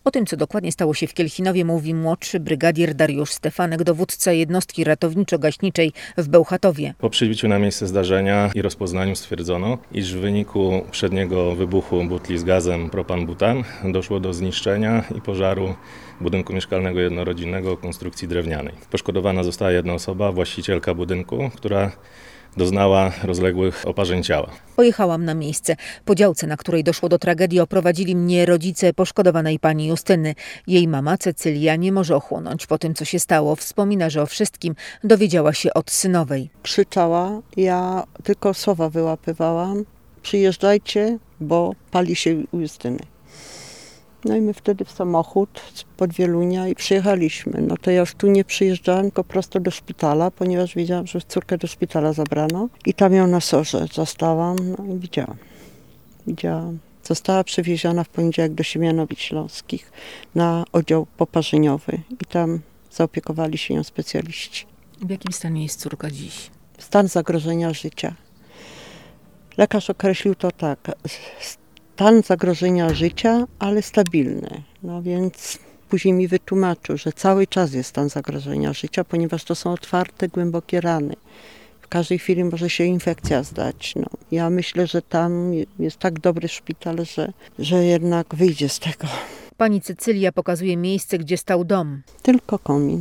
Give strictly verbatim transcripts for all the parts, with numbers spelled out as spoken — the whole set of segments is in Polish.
O tym, co dokładnie stało się w Kielchinowie, mówi młodszy brygadier Dariusz Stefanek, dowódca jednostki ratowniczo-gaśniczej w Bełchatowie. Po przybiciu na miejsce zdarzenia i rozpoznaniu stwierdzono, iż w wyniku przedniego wybuchu butli z gazem propan-butan doszło do zniszczenia i pożaru budynku mieszkalnego jednorodzinnego o konstrukcji drewnianej. Poszkodowana została jedna osoba, właścicielka budynku, która doznała rozległych oparzeń ciała. Pojechałam na miejsce. Po działce, na której doszło do tragedii, oprowadzili mnie rodzice poszkodowanej pani Justyny. Jej mama Cecylia nie może ochłonąć po tym, co się stało. Wspomina, że o wszystkim dowiedziała się od synowej. Krzyczała, ja tylko słowa wyłapywałam. Przyjeżdżajcie, bo pali się u Justyny. No i my wtedy w samochód spod Wielunia i przyjechaliśmy. No to ja już tu nie przyjeżdżałam, tylko prosto do szpitala, ponieważ wiedziałam, że córkę do szpitala zabrano. I tam ją na sorze zastałam, no i widziałam. Widziałam. Została przewieziona w poniedziałek do Siemianowic Śląskich na oddział poparzeniowy i tam zaopiekowali się nią specjaliści. W jakim stanie jest córka dziś? Stan zagrożenia życia. Lekarz określił to tak. Stan zagrożenia życia, ale stabilny. No więc później mi wytłumaczył, że cały czas jest stan zagrożenia życia, ponieważ to są otwarte, głębokie rany. W każdej chwili może się infekcja zdać. No, ja myślę, że tam jest tak dobry szpital, że, że jednak wyjdzie z tego. Pani Cecylia pokazuje miejsce, gdzie stał dom. Tylko komin,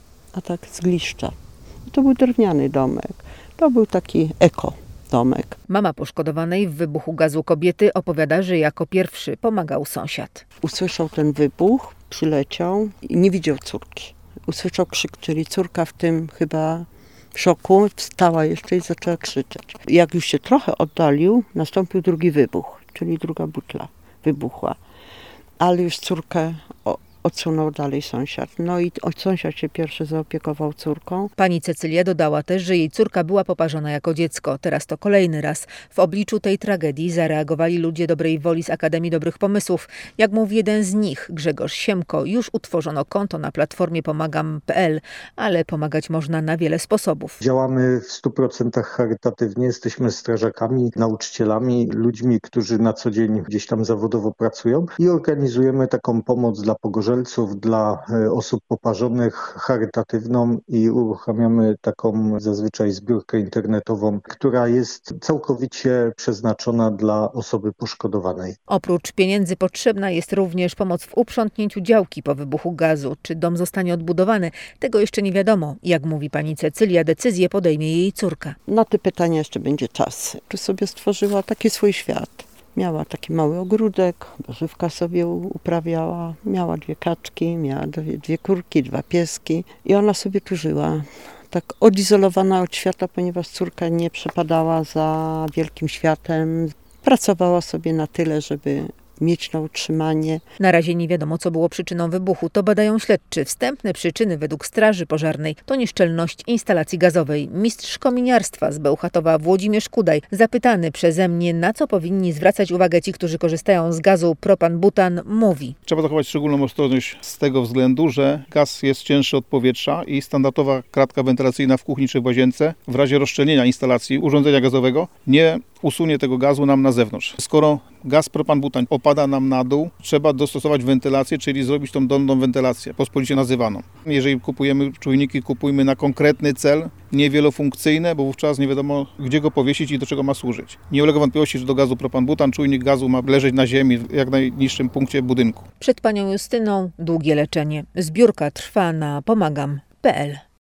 a tak z gliszcza. To był drewniany domek. To był taki eko. Domek. Mama poszkodowanej w wybuchu gazu kobiety opowiada, że jako pierwszy pomagał sąsiad. Usłyszał ten wybuch, przyleciał i nie widział córki. Usłyszał krzyk, czyli córka w tym chyba w szoku wstała jeszcze i zaczęła krzyczeć. Jak już się trochę oddalił, nastąpił drugi wybuch, czyli druga butla wybuchła. Ale już córkę odsunął dalej sąsiad. No i sąsiad się pierwszy zaopiekował córką. Pani Cecylia dodała też, że jej córka była poparzona jako dziecko. Teraz to kolejny raz. W obliczu tej tragedii zareagowali ludzie dobrej woli z Akademii Dobrych Pomysłów. Jak mówi jeden z nich, Grzegorz Siemko, już utworzono konto na platformie pomagam kropka p l, ale pomagać można na wiele sposobów. Działamy w stu procentach charytatywnie. Jesteśmy strażakami, nauczycielami, ludźmi, którzy na co dzień gdzieś tam zawodowo pracują i organizujemy taką pomoc dla pogorzelców, dla osób poparzonych, charytatywną i uruchamiamy taką zazwyczaj zbiórkę internetową, która jest całkowicie przeznaczona dla osoby poszkodowanej. Oprócz pieniędzy potrzebna jest również pomoc w uprzątnięciu działki po wybuchu gazu. Czy dom zostanie odbudowany? Tego jeszcze nie wiadomo. Jak mówi pani Cecylia, decyzję podejmie jej córka. Na te pytania jeszcze będzie czas. Tu sobie stworzyła taki swój świat. Miała taki mały ogródek, warzywka sobie uprawiała, miała dwie kaczki, miała dwie, dwie kurki, dwa pieski i ona sobie tu żyła. Tak odizolowana od świata, ponieważ córka nie przepadała za wielkim światem. Pracowała sobie na tyle, żeby mieć na utrzymanie. Na razie nie wiadomo, co było przyczyną wybuchu. To badają śledczy. Wstępne przyczyny według Straży Pożarnej to nieszczelność instalacji gazowej. Mistrz kominiarstwa z Bełchatowa Włodzimierz Kudaj, zapytany przeze mnie, na co powinni zwracać uwagę ci, którzy korzystają z gazu propan-butan, mówi. Trzeba zachować szczególną ostrożność z tego względu, że gaz jest cięższy od powietrza i standardowa kratka wentylacyjna w kuchni czy w łazience w razie rozszczelnienia instalacji urządzenia gazowego nie usunie tego gazu nam na zewnątrz. Skoro gaz propan-butan opada nam na dół, trzeba dostosować wentylację, czyli zrobić tą dolną wentylację, pospolicie nazywaną. Jeżeli kupujemy czujniki, kupujmy na konkretny cel, nie wielofunkcyjne, bo wówczas nie wiadomo, gdzie go powiesić i do czego ma służyć. Nie ulega wątpliwości, że do gazu propan-butan czujnik gazu ma leżeć na ziemi w jak najniższym punkcie budynku. Przed panią Justyną długie leczenie. Zbiórka trwa na pomagam kropka p l.